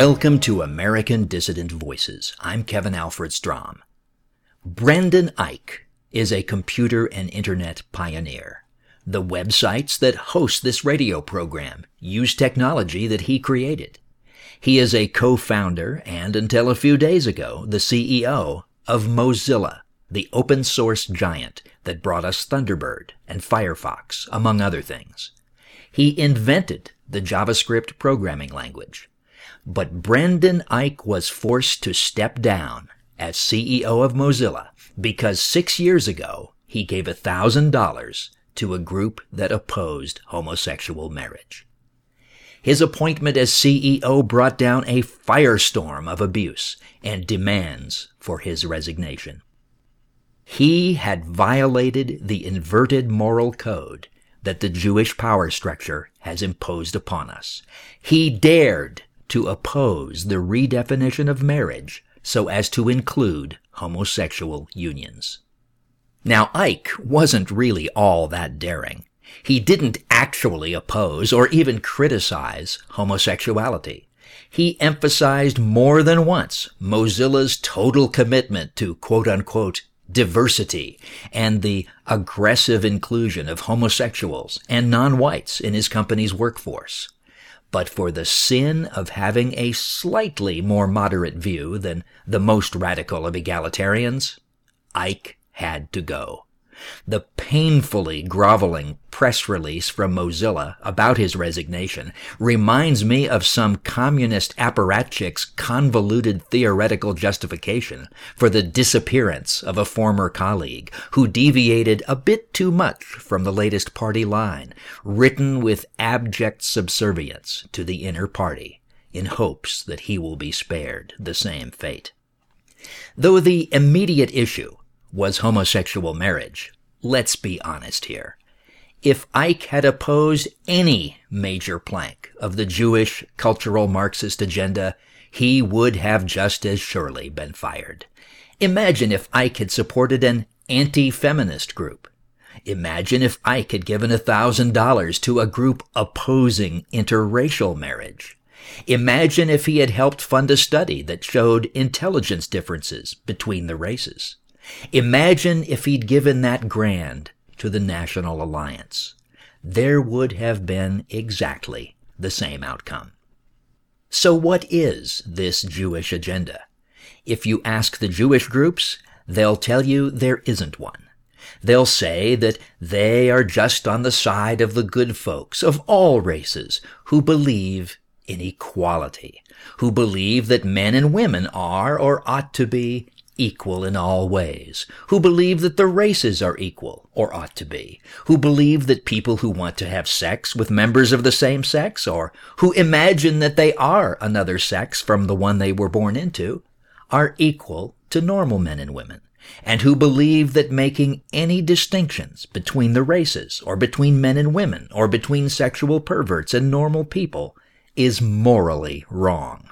Welcome to American Dissident Voices. I'm Kevin Alfred Strom. Brendan Eich is a computer and internet pioneer. The websites that host this radio program use technology that he created. He is a co-founder and, until a few days ago, the CEO of Mozilla, the open source giant that brought us Thunderbird and Firefox, among other things. He invented the JavaScript programming language. But Brendan Eich was forced to step down as CEO of Mozilla because 6 years ago he gave $1,000 to a group that opposed homosexual marriage. His appointment as CEO brought down a firestorm of abuse and demands for his resignation. He had violated the inverted moral code that the Jewish power structure has imposed upon us. He dared to oppose the redefinition of marriage so as to include homosexual unions. Now, Eich wasn't really all that daring. He didn't actually oppose or even criticize homosexuality. He emphasized more than once Mozilla's total commitment to quote-unquote diversity and the aggressive inclusion of homosexuals and non-whites in his company's workforce. But for the sin of having a slightly more moderate view than the most radical of egalitarians, Eich had to go. The painfully groveling press release from Mozilla about his resignation reminds me of some communist apparatchik's convoluted theoretical justification for the disappearance of a former colleague who deviated a bit too much from the latest party line, written with abject subservience to the inner party, in hopes that he will be spared the same fate. Though the immediate issue was homosexual marriage, let's be honest here. If Eich had opposed any major plank of the Jewish cultural Marxist agenda, he would have just as surely been fired. Imagine if Eich had supported an anti-feminist group. Imagine if Eich had given $1,000 to a group opposing interracial marriage. Imagine if he had helped fund a study that showed intelligence differences between the races. Imagine if he'd given that grand to the National Alliance. There would have been exactly the same outcome. So what is this Jewish agenda? If you ask the Jewish groups, they'll tell you there isn't one. They'll say that they are just on the side of the good folks of all races who believe in equality, who believe that men and women are or ought to be equal in all ways, who believe that the races are equal, or ought to be, who believe that people who want to have sex with members of the same sex, or who imagine that they are another sex from the one they were born into, are equal to normal men and women, and who believe that making any distinctions between the races, or between men and women, or between sexual perverts and normal people is morally wrong.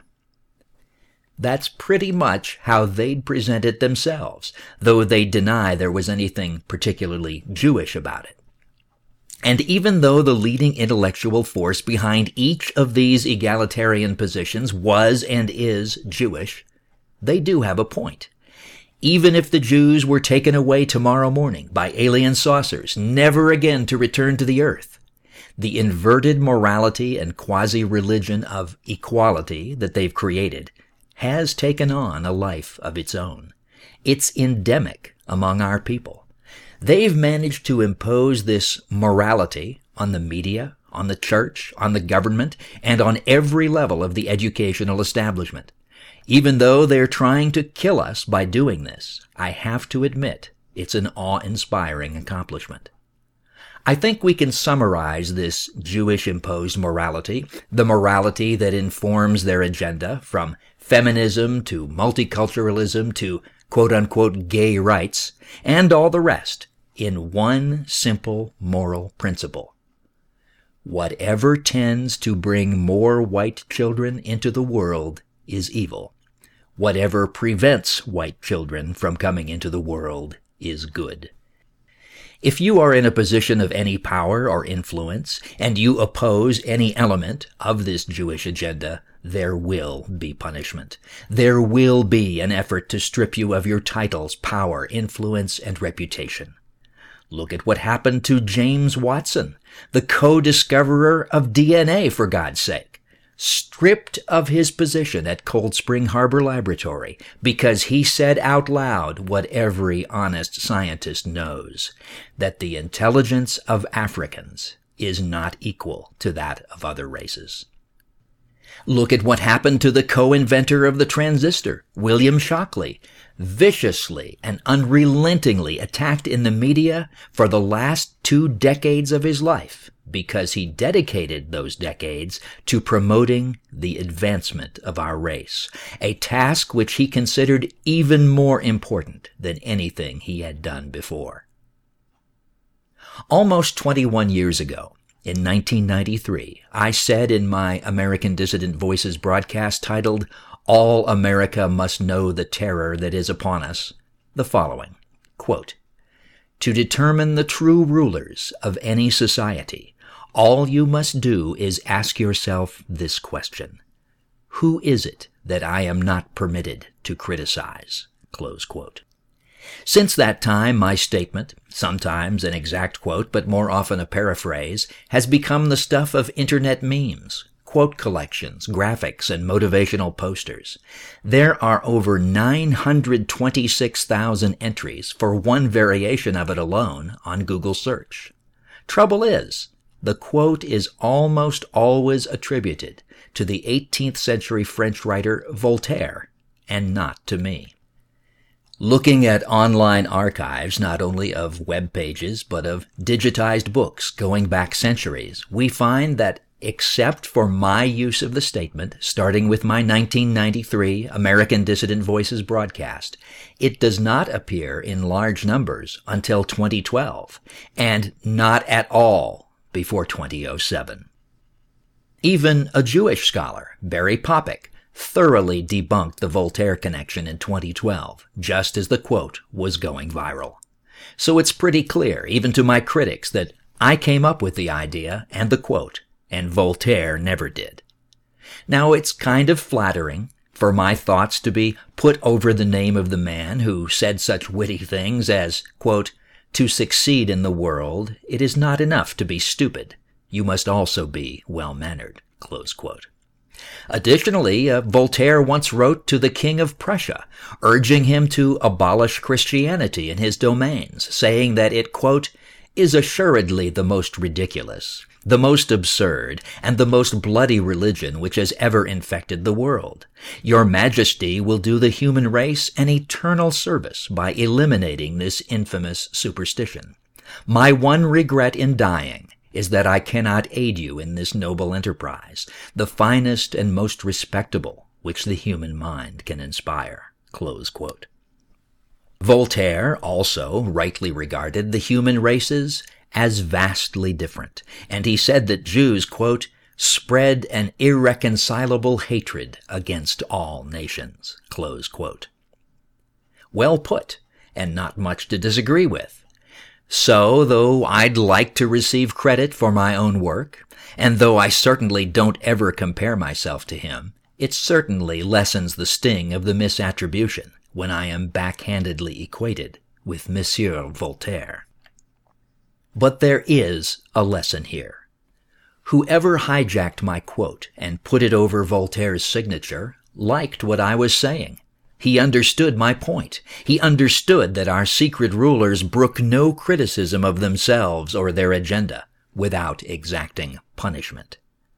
That's pretty much how they'd present it themselves, though they deny there was anything particularly Jewish about it. And even though the leading intellectual force behind each of these egalitarian positions was and is Jewish, they do have a point. Even if the Jews were taken away tomorrow morning by alien saucers, never again to return to the earth, the inverted morality and quasi-religion of equality that they've created has taken on a life of its own. It's endemic among our people. They've managed to impose this morality on the media, on the church, on the government, and on every level of the educational establishment. Even though they're trying to kill us by doing this, I have to admit it's an awe-inspiring accomplishment. I think we can summarize this Jewish-imposed morality, the morality that informs their agenda, from feminism to multiculturalism to quote-unquote gay rights, and all the rest, in one simple moral principle. Whatever tends to bring more white children into the world is evil. Whatever prevents white children from coming into the world is good. If you are in a position of any power or influence, and you oppose any element of this Jewish agenda, there will be punishment. There will be an effort to strip you of your titles, power, influence, and reputation. Look at what happened to James Watson, the co-discoverer of DNA, for God's sake. Stripped of his position at Cold Spring Harbor Laboratory because he said out loud what every honest scientist knows, that the intelligence of Africans is not equal to that of other races. Look at what happened to the co-inventor of the transistor, William Shockley, viciously and unrelentingly attacked in the media for the last 2 decades of his life because he dedicated those decades to promoting the advancement of our race, a task which he considered even more important than anything he had done before. Almost 21 years ago, in 1993, I said in my American Dissident Voices broadcast titled, "All America Must Know the Terror That Is Upon Us," the following, quote, "To determine the true rulers of any society, all you must do is ask yourself this question: who is it that I am not permitted to criticize?" Close quote. Since that time, my statement, sometimes an exact quote, but more often a paraphrase, has become the stuff of internet memes, quote collections, graphics, and motivational posters. There are over 926,000 entries for one variation of it alone on Google search. Trouble is, the quote is almost always attributed to the 18th century French writer Voltaire, and not to me. Looking at online archives, not only of web pages, but of digitized books going back centuries, we find that except for my use of the statement, starting with my 1993 American Dissident Voices broadcast, it does not appear in large numbers until 2012, and not at all before 2007. Even a Jewish scholar, Barry Popik, thoroughly debunked the Voltaire connection in 2012, just as the quote was going viral. So it's pretty clear, even to my critics, that I came up with the idea and the quote, and Voltaire never did. Now, it's kind of flattering for my thoughts to be put over the name of the man who said such witty things as, quote, "To succeed in the world, it is not enough to be stupid. You must also be well-mannered," close quote. Additionally, Voltaire once wrote to the King of Prussia, urging him to abolish Christianity in his domains, saying that it, quote, "is assuredly the most ridiculous, the most absurd, and the most bloody religion which has ever infected the world. Your Majesty will do the human race an eternal service by eliminating this infamous superstition. My one regret in dying is that I cannot aid you in this noble enterprise, the finest and most respectable which the human mind can inspire." Close quote. Voltaire also rightly regarded the human races as vastly different, and he said that Jews, quote, "spread an irreconcilable hatred against all nations," close quote. Well put, and not much to disagree with. So, though I'd like to receive credit for my own work, and though I certainly don't ever compare myself to him, it certainly lessens the sting of the misattribution when I am backhandedly equated with Monsieur Voltaire. But there is a lesson here. Whoever hijacked my quote and put it over Voltaire's signature liked what I was saying. He understood my point. He understood that our secret rulers brook no criticism of themselves or their agenda without exacting punishment.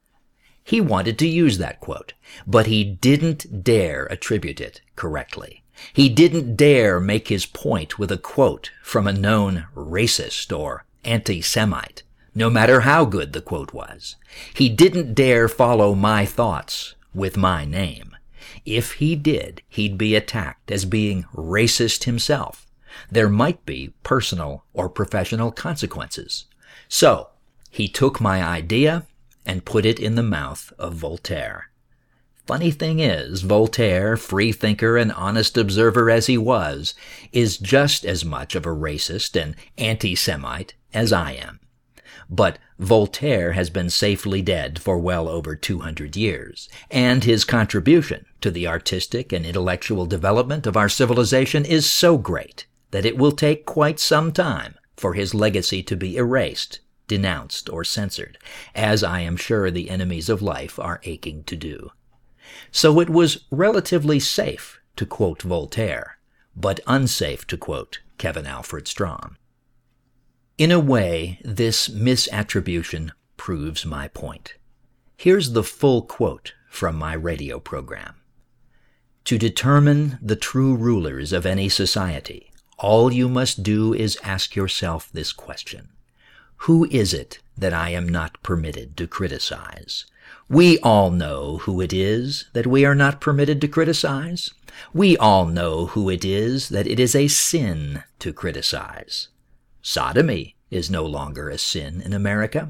He wanted to use that quote, but he didn't dare attribute it correctly. He didn't dare make his point with a quote from a known racist or anti-Semite, no matter how good the quote was. He didn't dare follow my thoughts with my name. If he did, he'd be attacked as being racist himself. There might be personal or professional consequences. So, he took my idea and put it in the mouth of Voltaire. Funny thing is, Voltaire, free thinker and honest observer as he was, is just as much of a racist and anti-Semite as I am. But Voltaire has been safely dead for well over 200 years, and his contribution to the artistic and intellectual development of our civilization is so great that it will take quite some time for his legacy to be erased, denounced, or censored, as I am sure the enemies of life are aching to do. So it was relatively safe to quote Voltaire, but unsafe to quote Kevin Alfred Strom. In a way, this misattribution proves my point. Here's the full quote from my radio program. To determine the true rulers of any society, all you must do is ask yourself this question. Who is it that I am not permitted to criticize? We all know who it is that we are not permitted to criticize. We all know who it is that it is a sin to criticize. Sodomy is no longer a sin in America.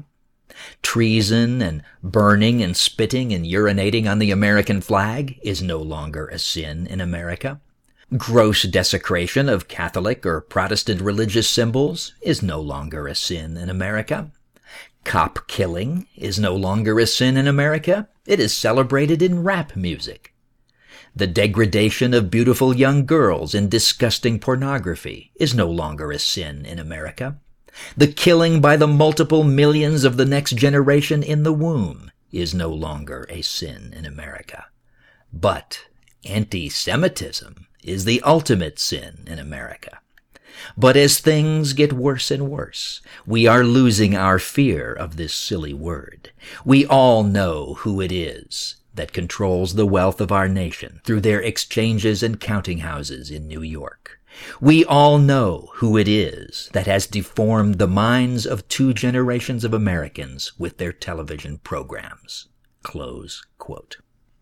Treason and burning and spitting and urinating on the American flag is no longer a sin in America. Gross desecration of Catholic or Protestant religious symbols is no longer a sin in America. Cop killing is no longer a sin in America. It is celebrated in rap music. The degradation of beautiful young girls in disgusting pornography is no longer a sin in America. The killing by the multiple millions of the next generation in the womb is no longer a sin in America. But anti-Semitism is the ultimate sin in America. But as things get worse and worse, we are losing our fear of this silly word. We all know who it is that controls the wealth of our nation through their exchanges and counting houses in New York. We all know who it is that has deformed the minds of 2 generations of Americans with their television programs. Close quote.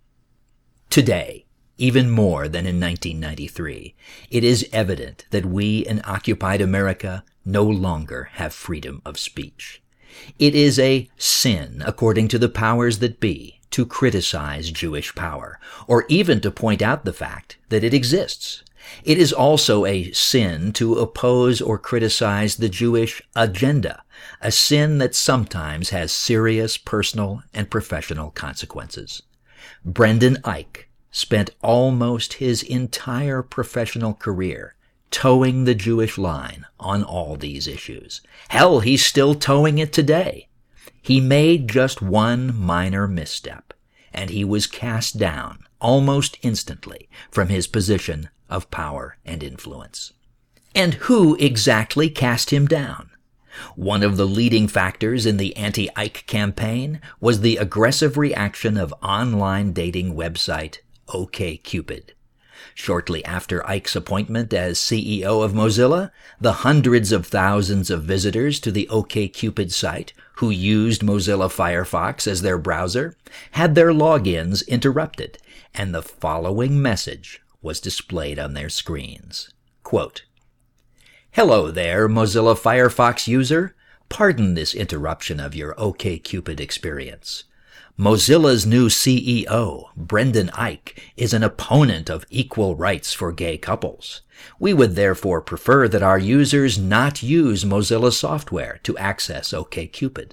Today, even more than in 1993, it is evident that we in occupied America no longer have freedom of speech. It is a sin, according to the powers that be, to criticize Jewish power, or even to point out the fact that it exists. It is also a sin to oppose or criticize the Jewish agenda, a sin that sometimes has serious personal and professional consequences. Brendan Eich spent almost his entire professional career towing the Jewish line on all these issues. Hell, he's still towing it today. He made just one minor misstep, and he was cast down almost instantly from his position of power and influence. And who exactly cast him down? One of the leading factors in the anti-Eich campaign was the aggressive reaction of online dating website OkCupid. Shortly after Eich's appointment as CEO of Mozilla, the hundreds of thousands of visitors to the OkCupid site who used Mozilla Firefox as their browser had their logins interrupted, and the following message was displayed on their screens. Quote, "Hello there, Mozilla Firefox user. Pardon this interruption of your OkCupid experience. Mozilla's new CEO, Brendan Eich, is an opponent of equal rights for gay couples. We would therefore prefer that our users not use Mozilla software to access OkCupid."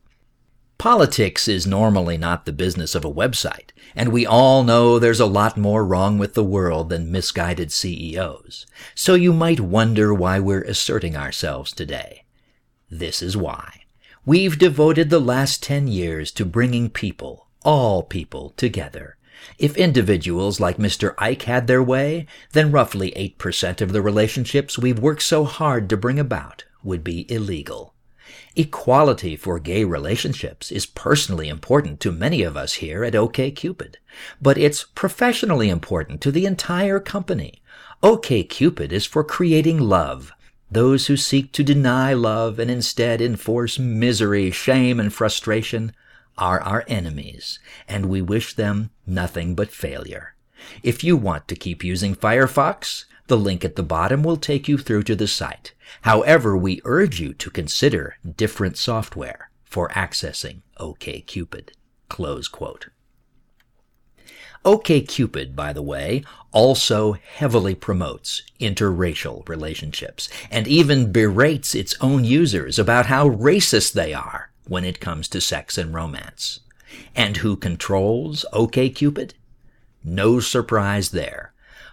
Politics is normally not the business of a website, and we all know there's a lot more wrong with the world than misguided CEOs. So you might wonder why we're asserting ourselves today. This is why. We've devoted the last 10 years to bringing people, all people, together. If individuals like Mr. Eich had their way, then roughly 8% of the relationships we've worked so hard to bring about would be illegal. Equality for gay relationships is personally important to many of us here at OkCupid, but it's professionally important to the entire company. OkCupid is for creating love. Those who seek to deny love and instead enforce misery, shame, and frustration are our enemies, and we wish them nothing but failure. If you want to keep using Firefox, the link at the bottom will take you through to the site. However, we urge you to consider different software for accessing OkCupid. Close quote. OkCupid, by the way, also heavily promotes interracial relationships and even berates its own users about how racist they are when it comes to sex and romance. And who controls OkCupid? No surprise there.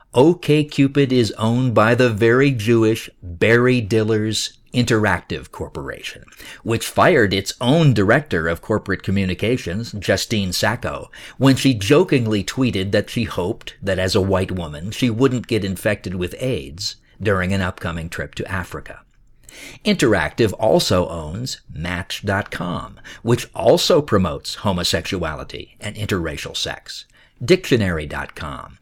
OkCupid is owned by the very Jewish Barry Diller's Interactive Corporation, which fired its own director of corporate communications, Justine Sacco, when she jokingly tweeted that she hoped that as a white woman she wouldn't get infected with AIDS during an upcoming trip to Africa. Interactive also owns Match.com, which also promotes homosexuality and interracial sex, Dictionary.com,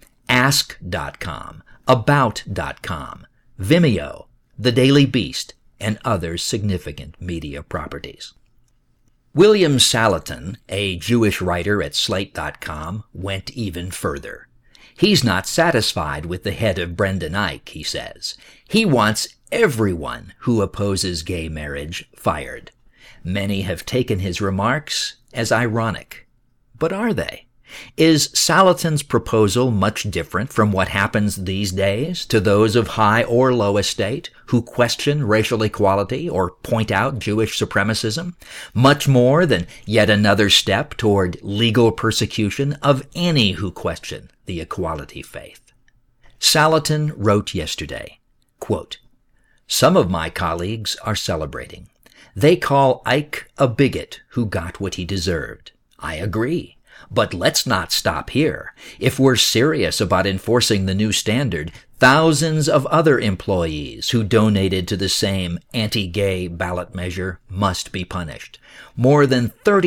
Ask.com, About.com, Vimeo, The Daily Beast, and other significant media properties. William Salatin, a Jewish writer at Slate.com, went even further. He's not satisfied with the head of Brendan Eich, he says. He wants everyone who opposes gay marriage fired. Many have taken his remarks as ironic. But are they? Is Salatin's proposal much different from what happens these days to those of high or low estate who question racial equality or point out Jewish supremacism? Much more than yet another step toward legal persecution of any who question the equality faith. Salatin wrote yesterday, quote, "Some of my colleagues are celebrating. They call Eich a bigot who got what he deserved. I agree. But let's not stop here. If we're serious about enforcing the new standard, thousands of other employees who donated to the same anti-gay ballot measure must be punished. More than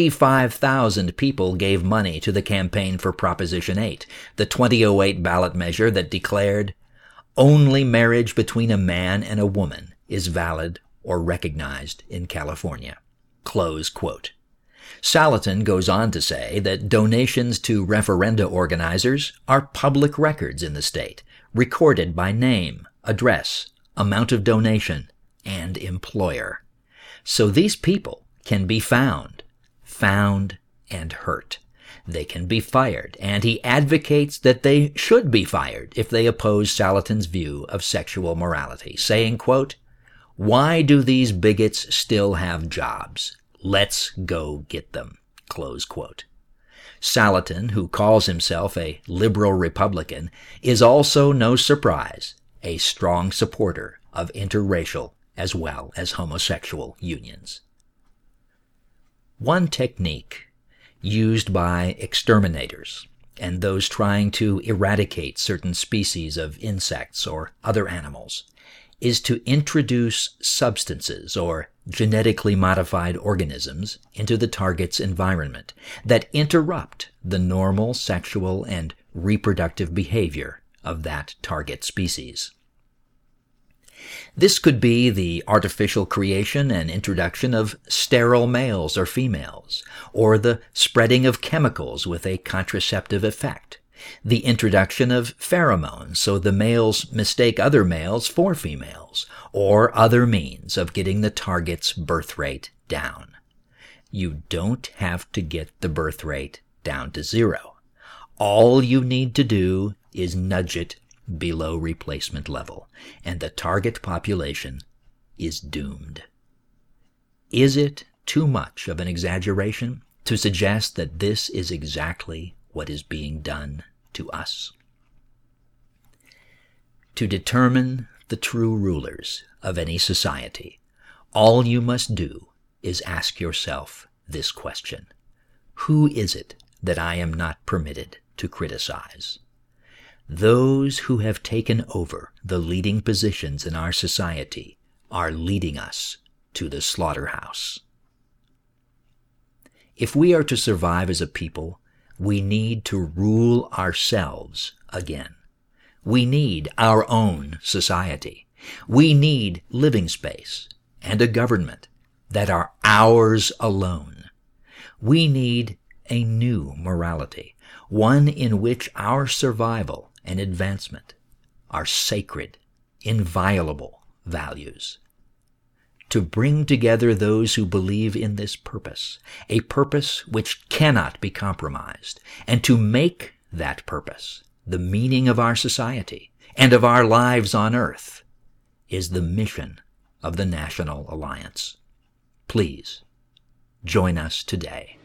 35,000 people gave money to the campaign for Proposition 8, the 2008 ballot measure that declared only marriage between a man and a woman is valid or recognized in California." Close quote. Salatin goes on to say that donations to referenda organizers are public records in the state, recorded by name, address, amount of donation, and employer. So these people can be found and hurt. They can be fired, and he advocates that they should be fired if they oppose Salatin's view of sexual morality, saying, quote, "Why do these bigots still have jobs? Let's go get them." Close quote. Salatin, who calls himself a liberal Republican, is also, no surprise, a strong supporter of interracial as well as homosexual unions. One technique used by exterminators and those trying to eradicate certain species of insects or other animals is to introduce substances or genetically modified organisms into the target's environment that interrupt the normal sexual and reproductive behavior of that target species. This could be the artificial creation and introduction of sterile males or females, or the spreading of chemicals with a contraceptive effect, the introduction of pheromones so the males mistake other males for females, or other means of getting the target's birth rate down. You don't have to get the birth rate down to 0. All you need to do is nudge it below replacement level, and the target population is doomed. Is it too much of an exaggeration to suggest that this is exactly what is being done to us? To determine the true rulers of any society, all you must do is ask yourself this question: who is it that I am not permitted to criticize? Those who have taken over the leading positions in our society are leading us to the slaughterhouse. If we are to survive as a people, we need to rule ourselves again. We need our own society. We need living space and a government that are ours alone. We need a new morality, one in which our survival and advancement are sacred, inviolable values. To bring together those who believe in this purpose, a purpose which cannot be compromised, and to make that purpose, the meaning of our society and of our lives on earth, is the mission of the National Alliance. Please join us today.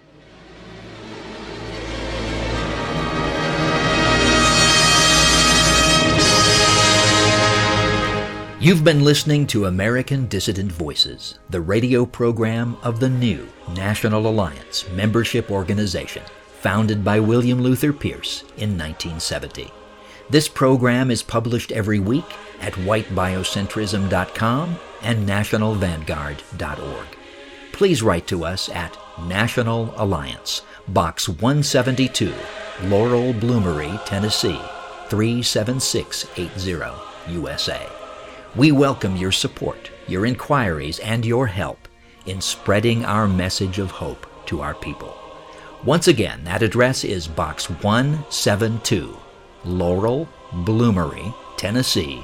You've been listening to American Dissident Voices, the radio program of the new National Alliance membership organization, founded by William Luther Pierce in 1970. This program is published every week at whitebiocentrism.com and nationalvanguard.org. Please write to us at National Alliance, Box 172, Laurel Bloomery, Tennessee, 37680, USA. We welcome your support, your inquiries, and your help in spreading our message of hope to our people. Once again, that address is Box 172, Laurel, Bloomery, Tennessee,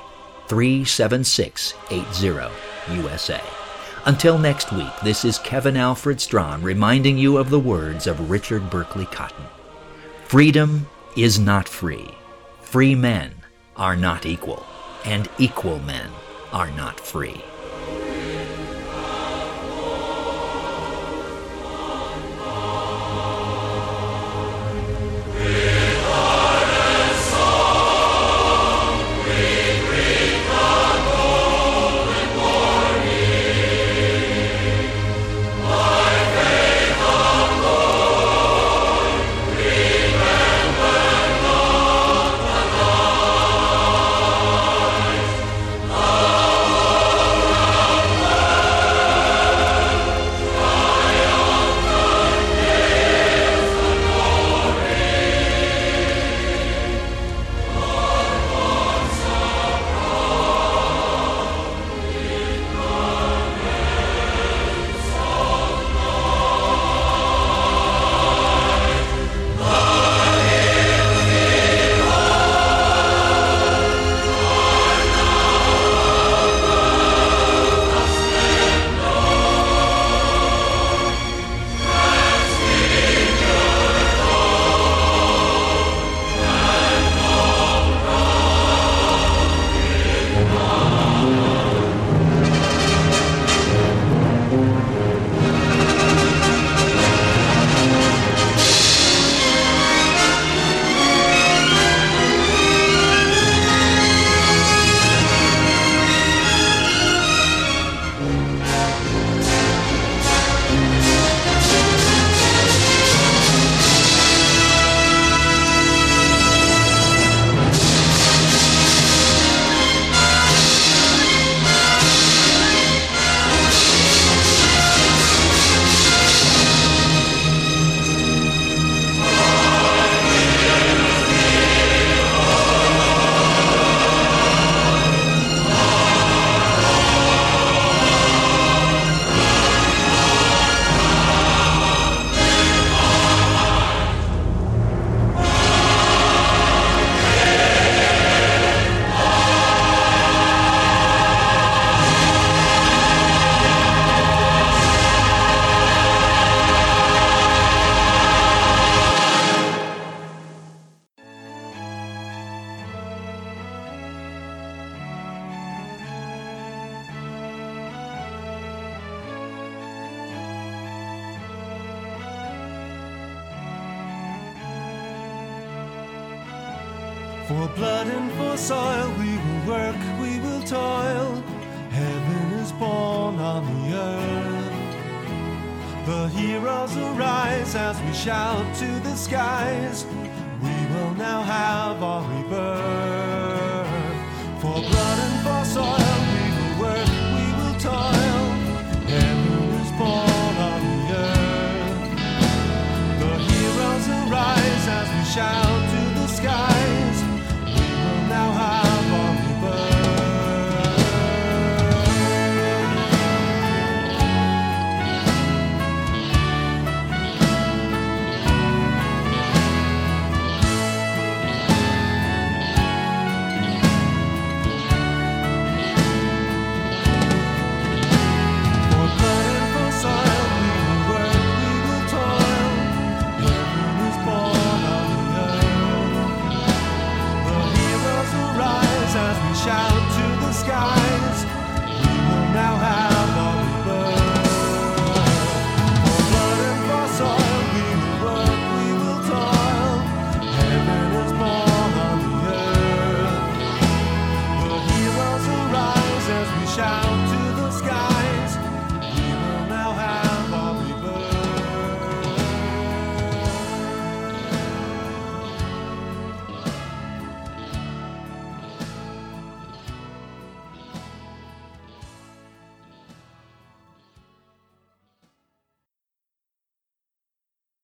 37680, USA. Until next week, this is Kevin Alfred Strom reminding you of the words of Richard Berkeley Cotton. Freedom is not free. Free men are not equal, and equal men are not free. For blood and for soil we will work, we will toil. Heaven is born on the earth. The heroes arise as we shout to the skies. We will now have our rebirth.